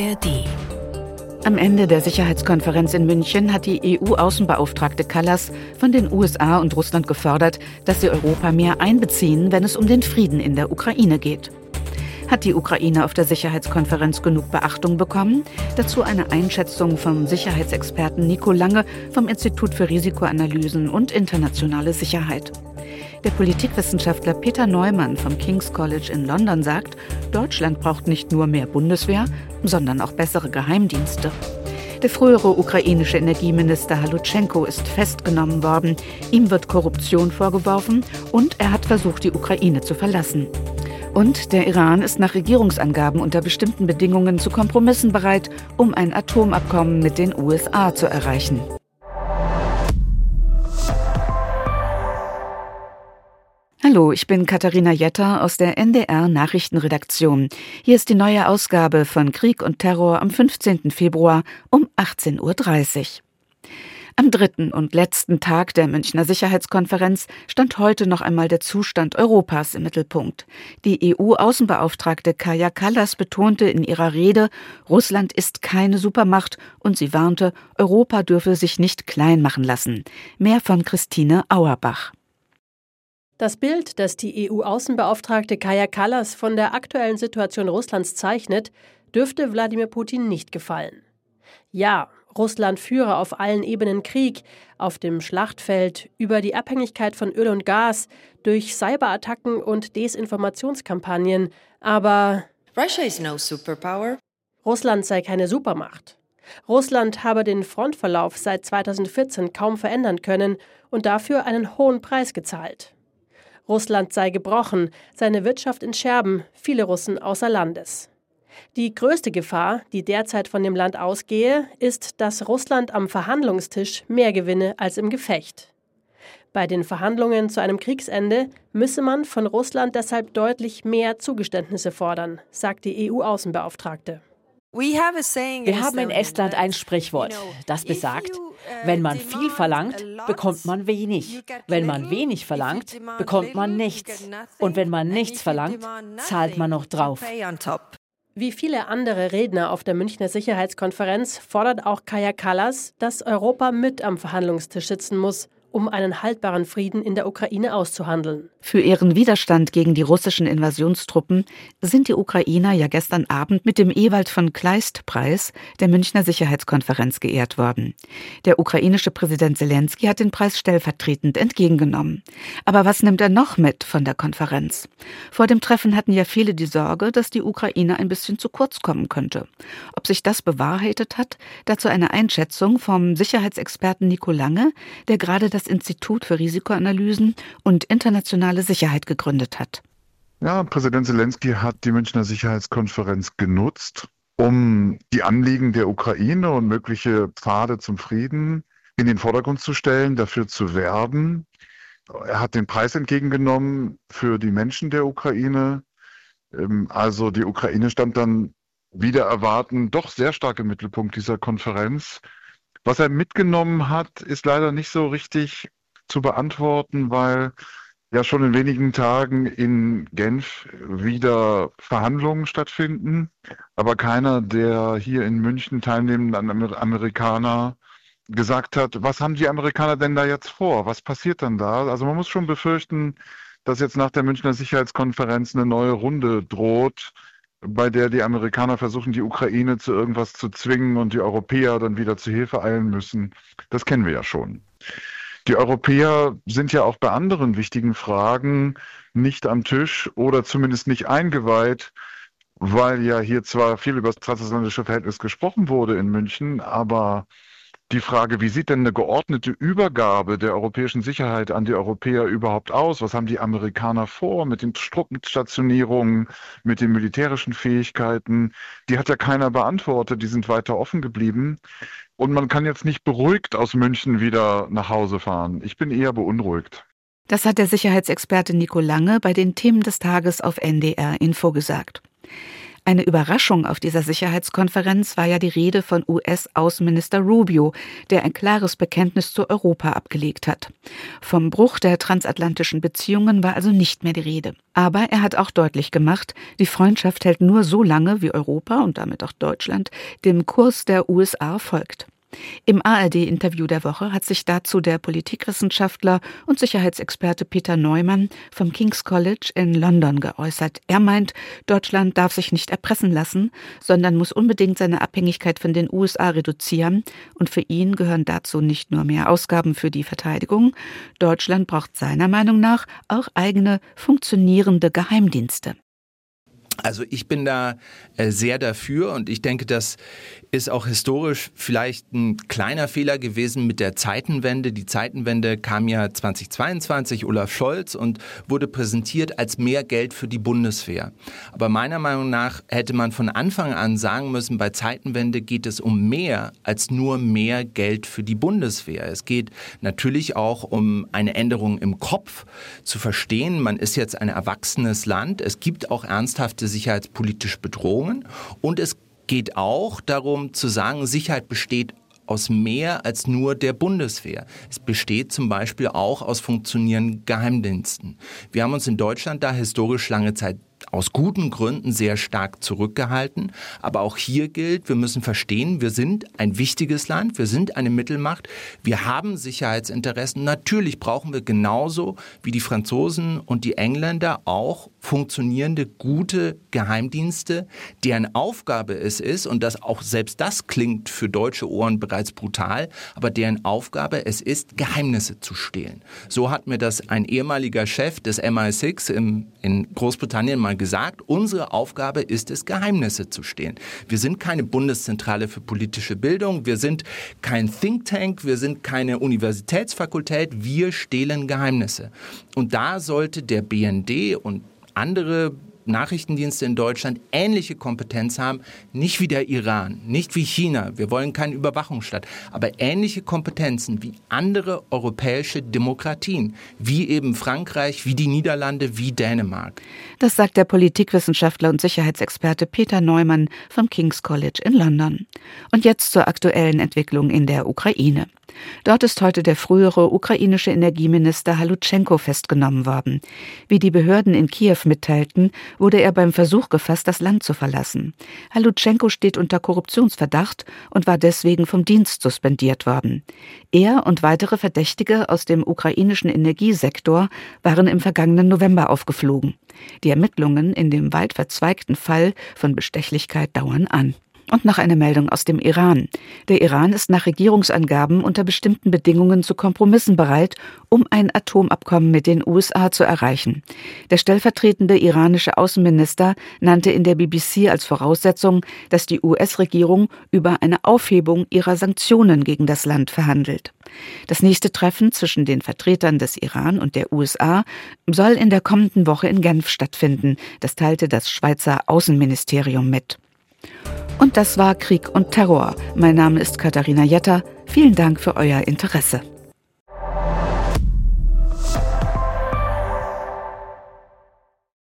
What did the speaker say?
ARD. Am Ende der Sicherheitskonferenz in München hat die EU-Außenbeauftragte Kallas von den USA und Russland gefordert, dass sie Europa mehr einbeziehen, wenn es um den Frieden in der Ukraine geht. Hat die Ukraine auf der Sicherheitskonferenz genug Beachtung bekommen? Dazu eine Einschätzung vom Sicherheitsexperten Nico Lange vom Institut für Risikoanalysen und internationale Sicherheit. Der Politikwissenschaftler Peter Neumann vom King's College in London sagt, Deutschland braucht nicht nur mehr Bundeswehr, sondern auch bessere Geheimdienste. Der frühere ukrainische Energieminister Halutschenko ist festgenommen worden. Ihm wird Korruption vorgeworfen und er hat versucht, die Ukraine zu verlassen. Und der Iran ist nach Regierungsangaben unter bestimmten Bedingungen zu Kompromissen bereit, um ein Atomabkommen mit den USA zu erreichen. Hallo, ich bin Katharina Jetter aus der NDR Nachrichtenredaktion. Hier ist die neue Ausgabe von Krieg und Terror am 15. Februar um 18:30 Uhr. Am dritten und letzten Tag der Münchner Sicherheitskonferenz stand heute noch einmal der Zustand Europas im Mittelpunkt. Die EU-Außenbeauftragte Kaja Kallas betonte in ihrer Rede, Russland ist keine Supermacht und sie warnte, Europa dürfe sich nicht klein machen lassen. Mehr von Christine Auerbach. Das Bild, das die EU-Außenbeauftragte Kaja Kallas von der aktuellen Situation Russlands zeichnet, dürfte Wladimir Putin nicht gefallen. Ja, Russland führe auf allen Ebenen Krieg, auf dem Schlachtfeld, über die Abhängigkeit von Öl und Gas, durch Cyberattacken und Desinformationskampagnen, aber Russia is no superpower. Russland sei keine Supermacht. Russland habe den Frontverlauf seit 2014 kaum verändern können und dafür einen hohen Preis gezahlt. Russland sei gebrochen, seine Wirtschaft in Scherben, viele Russen außer Landes. Die größte Gefahr, die derzeit von dem Land ausgehe, ist, dass Russland am Verhandlungstisch mehr gewinne als im Gefecht. Bei den Verhandlungen zu einem Kriegsende müsse man von Russland deshalb deutlich mehr Zugeständnisse fordern, sagt die EU-Außenbeauftragte. Wir haben in Estland ein Sprichwort, das besagt, wenn man viel verlangt, bekommt man wenig. Wenn man wenig verlangt, bekommt man nichts. Und wenn man nichts verlangt, zahlt man noch drauf. Wie viele andere Redner auf der Münchner Sicherheitskonferenz fordert auch Kaja Kallas, dass Europa mit am Verhandlungstisch sitzen muss, um einen haltbaren Frieden in der Ukraine auszuhandeln. Für ihren Widerstand gegen die russischen Invasionstruppen sind die Ukrainer ja gestern Abend mit dem Ewald von Kleist-Preis der Münchner Sicherheitskonferenz geehrt worden. Der ukrainische Präsident Selenskyj hat den Preis stellvertretend entgegengenommen. Aber was nimmt er noch mit von der Konferenz? Vor dem Treffen hatten ja viele die Sorge, dass die Ukraine ein bisschen zu kurz kommen könnte. Ob sich das bewahrheitet hat, dazu eine Einschätzung vom Sicherheitsexperten Nico Lange, der gerade das Institut für Risikoanalysen und internationale Sicherheit gegründet hat. Ja, Präsident Selenskyj hat die Münchner Sicherheitskonferenz genutzt, um die Anliegen der Ukraine und mögliche Pfade zum Frieden in den Vordergrund zu stellen, dafür zu werben. Er hat den Preis entgegengenommen für die Menschen der Ukraine. Also die Ukraine stand dann wider Erwarten doch sehr stark im Mittelpunkt dieser Konferenz. Was er mitgenommen hat, ist leider nicht so richtig zu beantworten, weil ja schon in wenigen Tagen in Genf wieder Verhandlungen stattfinden. Aber keiner der hier in München teilnehmenden Amerikaner gesagt hat, was haben die Amerikaner denn da jetzt vor? Was passiert dann da? Also man muss schon befürchten, dass jetzt nach der Münchner Sicherheitskonferenz eine neue Runde droht, bei der die Amerikaner versuchen, die Ukraine zu irgendwas zu zwingen und die Europäer dann wieder zu Hilfe eilen müssen. Das kennen wir ja schon. Die Europäer sind ja auch bei anderen wichtigen Fragen nicht am Tisch oder zumindest nicht eingeweiht, weil ja hier zwar viel über das transatlantische Verhältnis gesprochen wurde in München, aber die Frage, wie sieht denn eine geordnete Übergabe der europäischen Sicherheit an die Europäer überhaupt aus? Was haben die Amerikaner vor mit den Truppenstationierungen, mit den militärischen Fähigkeiten? Die hat ja keiner beantwortet, die sind weiter offen geblieben. Und man kann jetzt nicht beruhigt aus München wieder nach Hause fahren. Ich bin eher beunruhigt. Das hat der Sicherheitsexperte Nico Lange bei den Themen des Tages auf NDR Info gesagt. Eine Überraschung auf dieser Sicherheitskonferenz war ja die Rede von US-Außenminister Rubio, der ein klares Bekenntnis zu Europa abgelegt hat. Vom Bruch der transatlantischen Beziehungen war also nicht mehr die Rede. Aber er hat auch deutlich gemacht, die Freundschaft hält nur so lange, wie Europa und damit auch Deutschland dem Kurs der USA folgt. Im ARD-Interview der Woche hat sich dazu der Politikwissenschaftler und Sicherheitsexperte Peter Neumann vom King's College in London geäußert. Er meint, Deutschland darf sich nicht erpressen lassen, sondern muss unbedingt seine Abhängigkeit von den USA reduzieren. Und für ihn gehören dazu nicht nur mehr Ausgaben für die Verteidigung. Deutschland braucht seiner Meinung nach auch eigene funktionierende Geheimdienste. Also ich bin da sehr dafür und ich denke, das ist auch historisch vielleicht ein kleiner Fehler gewesen mit der Zeitenwende. Die Zeitenwende kam ja 2022, Olaf Scholz, und wurde präsentiert als mehr Geld für die Bundeswehr. Aber meiner Meinung nach hätte man von Anfang an sagen müssen, bei Zeitenwende geht es um mehr als nur mehr Geld für die Bundeswehr. Es geht natürlich auch um eine Änderung im Kopf, zu verstehen, man ist jetzt ein erwachsenes Land, es gibt auch ernsthafte sicherheitspolitische Bedrohungen und es geht auch darum zu sagen, Sicherheit besteht aus mehr als nur der Bundeswehr. Es besteht zum Beispiel auch aus funktionierenden Geheimdiensten. Wir haben uns in Deutschland da historisch lange Zeit aus guten Gründen sehr stark zurückgehalten. Aber auch hier gilt, wir müssen verstehen, wir sind ein wichtiges Land, wir sind eine Mittelmacht, wir haben Sicherheitsinteressen. Natürlich brauchen wir genauso wie die Franzosen und die Engländer auch funktionierende, gute Geheimdienste, deren Aufgabe es ist, und das auch selbst das klingt für deutsche Ohren bereits brutal, aber deren Aufgabe es ist, Geheimnisse zu stehlen. So hat mir das ein ehemaliger Chef des MI6 in Großbritannien mal gesagt, unsere Aufgabe ist es, Geheimnisse zu stehlen. Wir sind keine Bundeszentrale für politische Bildung, wir sind kein Think Tank, wir sind keine Universitätsfakultät, wir stehlen Geheimnisse. Und da sollte der BND und andere Nachrichtendienste in Deutschland ähnliche Kompetenz haben, nicht wie der Iran, nicht wie China, wir wollen keinen Überwachungsstaat, aber ähnliche Kompetenzen wie andere europäische Demokratien, wie eben Frankreich, wie die Niederlande, wie Dänemark. Das sagt der Politikwissenschaftler und Sicherheitsexperte Peter Neumann vom King's College in London. Und jetzt zur aktuellen Entwicklung in der Ukraine. Dort ist heute der frühere ukrainische Energieminister Haluschenko festgenommen worden. Wie die Behörden in Kiew mitteilten, wurde er beim Versuch gefasst, das Land zu verlassen. Haluschenko steht unter Korruptionsverdacht und war deswegen vom Dienst suspendiert worden. Er und weitere Verdächtige aus dem ukrainischen Energiesektor waren im vergangenen November aufgeflogen. Die Ermittlungen in dem weit verzweigten Fall von Bestechlichkeit dauern an. Und noch eine Meldung aus dem Iran. Der Iran ist nach Regierungsangaben unter bestimmten Bedingungen zu Kompromissen bereit, um ein Atomabkommen mit den USA zu erreichen. Der stellvertretende iranische Außenminister nannte in der BBC als Voraussetzung, dass die US-Regierung über eine Aufhebung ihrer Sanktionen gegen das Land verhandelt. Das nächste Treffen zwischen den Vertretern des Iran und der USA soll in der kommenden Woche in Genf stattfinden. Das teilte das Schweizer Außenministerium mit. Und das war Krieg und Terror. Mein Name ist Katharina Jetter. Vielen Dank für euer Interesse.